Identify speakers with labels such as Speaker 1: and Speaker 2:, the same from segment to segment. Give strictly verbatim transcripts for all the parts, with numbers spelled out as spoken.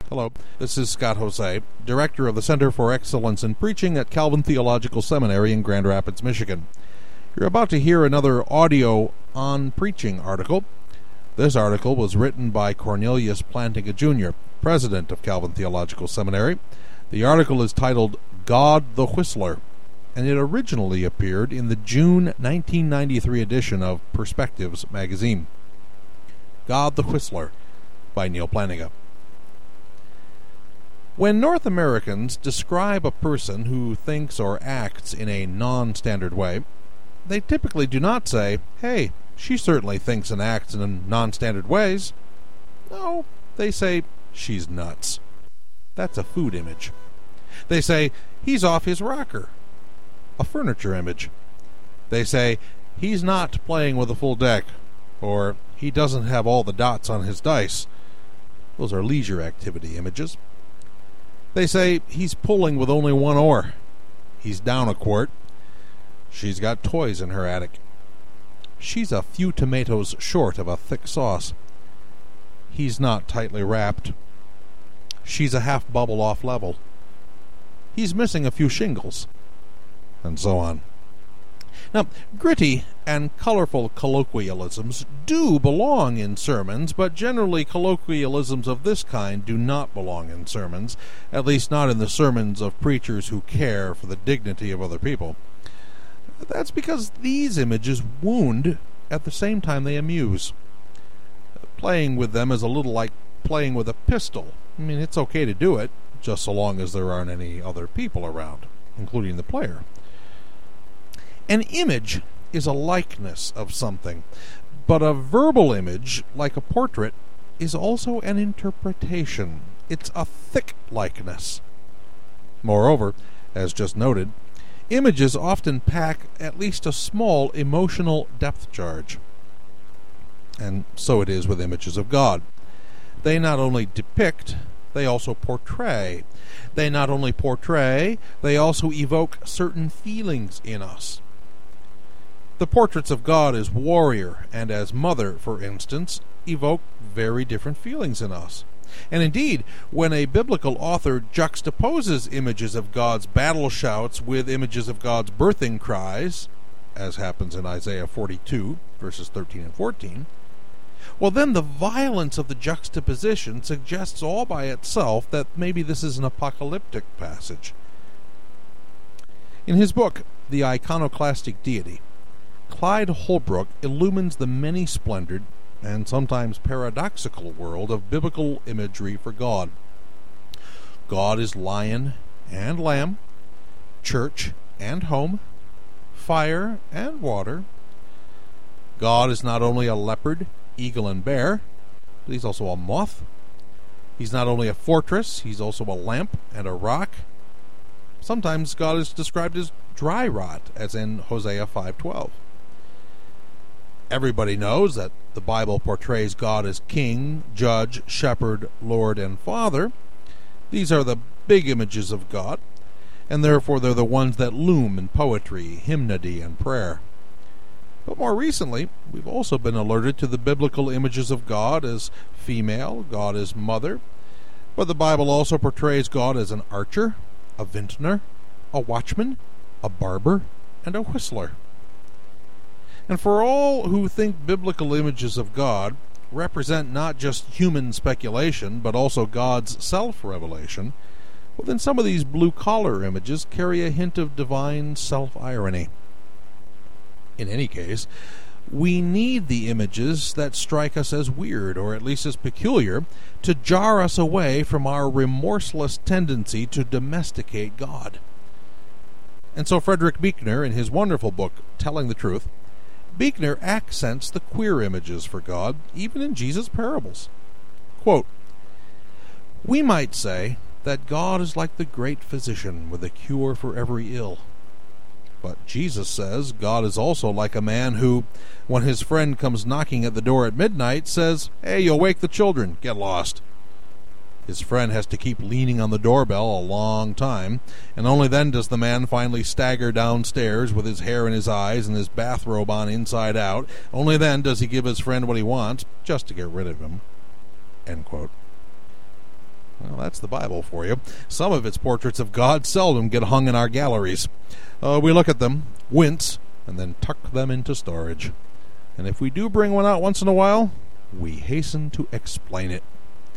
Speaker 1: Hello, this is Scott Jose, Director of the Center for Excellence in Preaching at Calvin Theological Seminary in Grand Rapids, Michigan. You're about to hear another audio on preaching article. This article was written by Cornelius Plantinga Junior, President of Calvin Theological Seminary. The article is titled God the Whistler, and it originally appeared in the June nineteen ninety-three edition of Perspectives magazine. God the Whistler by Neil Plantinga. When North Americans describe a person who thinks or acts in a non-standard way, they typically do not say, "Hey, she certainly thinks and acts in non-standard ways." No, they say, "She's nuts." That's a food image. They say, "He's off his rocker." A furniture image. They say, "He's not playing with a full deck," or "He doesn't have all the dots on his dice." Those are leisure activity images. They say, "He's pulling with only one oar." He's down a quart. She's got toys in her attic. She's a few tomatoes short of a thick sauce. He's not tightly wrapped. She's a half bubble off level. He's missing a few shingles. And so on. Now, gritty and colorful colloquialisms do belong in sermons, but generally colloquialisms of this kind do not belong in sermons, at least not in the sermons of preachers who care for the dignity of other people. That's because these images wound at the same time they amuse. Playing with them is a little like playing with a pistol. I mean, it's okay to do it, just so long as there aren't any other people around, including the player. An image is a likeness of something, but a verbal image, like a portrait, is also an interpretation. It's a thick likeness. Moreover, as just noted, images often pack at least a small emotional depth charge. And so it is with images of God. They not only depict, they also portray. They not only portray, they also evoke certain feelings in us. The portraits of God as warrior and as mother, for instance, evoke very different feelings in us. And indeed, when a biblical author juxtaposes images of God's battle shouts with images of God's birthing cries, as happens in Isaiah forty-two, verses thirteen and fourteen, well then the violence of the juxtaposition suggests all by itself that maybe this is an apocalyptic passage. In his book, The Iconoclastic Deity, Clyde Holbrook illumines the many-splendored and sometimes paradoxical world of biblical imagery for God. God is lion and lamb, church and home, fire and water. God is not only a leopard, eagle, and bear, but he's also a moth. He's not only a fortress, he's also a lamp and a rock. Sometimes God is described as dry rot, as in Hosea five twelve. Everybody knows that the Bible portrays God as king, judge, shepherd, Lord, and Father. These are the big images of God, and therefore they're the ones that loom in poetry, hymnody, and prayer. But more recently, we've also been alerted to the biblical images of God as female, God as mother, but the Bible also portrays God as an archer, a vintner, a watchman, a barber, and a whistler. And for all who think biblical images of God represent not just human speculation, but also God's self-revelation, well, then some of these blue-collar images carry a hint of divine self-irony. In any case, we need the images that strike us as weird, or at least as peculiar, to jar us away from our remorseless tendency to domesticate God. And so Frederick Buechner, in his wonderful book, Telling the Truth, Buechner accents the queer images for God, even in Jesus' parables. Quote, "We might say that God is like the great physician with a cure for every ill. But Jesus says God is also like a man who, when his friend comes knocking at the door at midnight, says, 'Hey, you'll wake the children, get lost.' His friend has to keep leaning on the doorbell a long time, and only then does the man finally stagger downstairs with his hair in his eyes and his bathrobe on inside out. Only then does he give his friend what he wants, just to get rid of him." End quote. Well, that's the Bible for you. Some of its portraits of God seldom get hung in our galleries. Uh, we look at them, wince, and then tuck them into storage. And if we do bring one out once in a while, we hasten to explain it.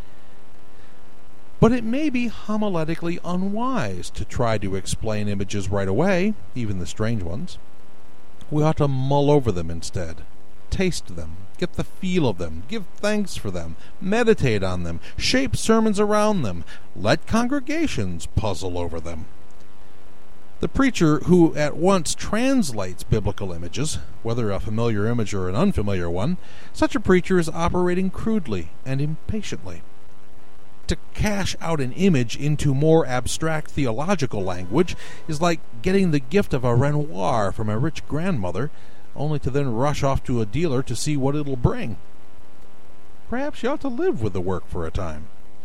Speaker 1: But it may be homiletically unwise to try to explain images right away, even the strange ones. We ought to mull over them instead, taste them, get the feel of them, give thanks for them, meditate on them, shape sermons around them, let congregations puzzle over them. The preacher who at once translates biblical images, whether a familiar image or an unfamiliar one, such a preacher is operating crudely and impatiently. To cash out an image into more abstract theological language is like getting the gift of a Renoir from a rich grandmother, only to then rush off to a dealer to see what it'll bring. Perhaps you ought to live with the work for a time.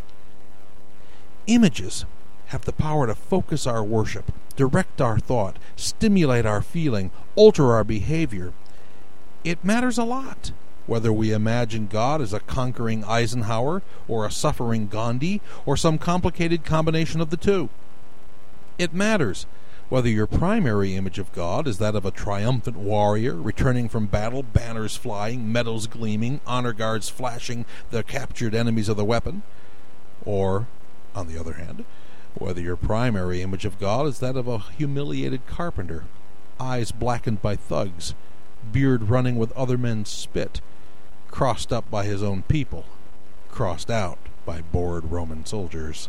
Speaker 1: Images have the power to focus our worship, direct our thought, stimulate our feeling, alter our behavior. It matters a lot whether we imagine God as a conquering Eisenhower or a suffering Gandhi or some complicated combination of the two. It matters whether your primary image of God is that of a triumphant warrior returning from battle, banners flying, medals gleaming, honor guards flashing the captured enemies of the weapon, or, on the other hand, whether your primary image of God is that of a humiliated carpenter, eyes blackened by thugs, beard running with other men's spit, crossed up by his own people, crossed out by bored Roman soldiers.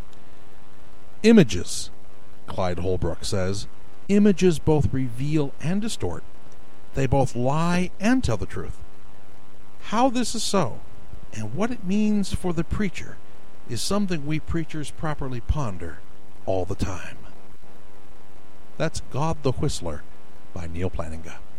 Speaker 1: Images, Clyde Holbrook says, images both reveal and distort. They both lie and tell the truth. How this is so, and what it means for the preacher, is something we preachers properly ponder all the time. That's God the Whistler by Neil Plantinga.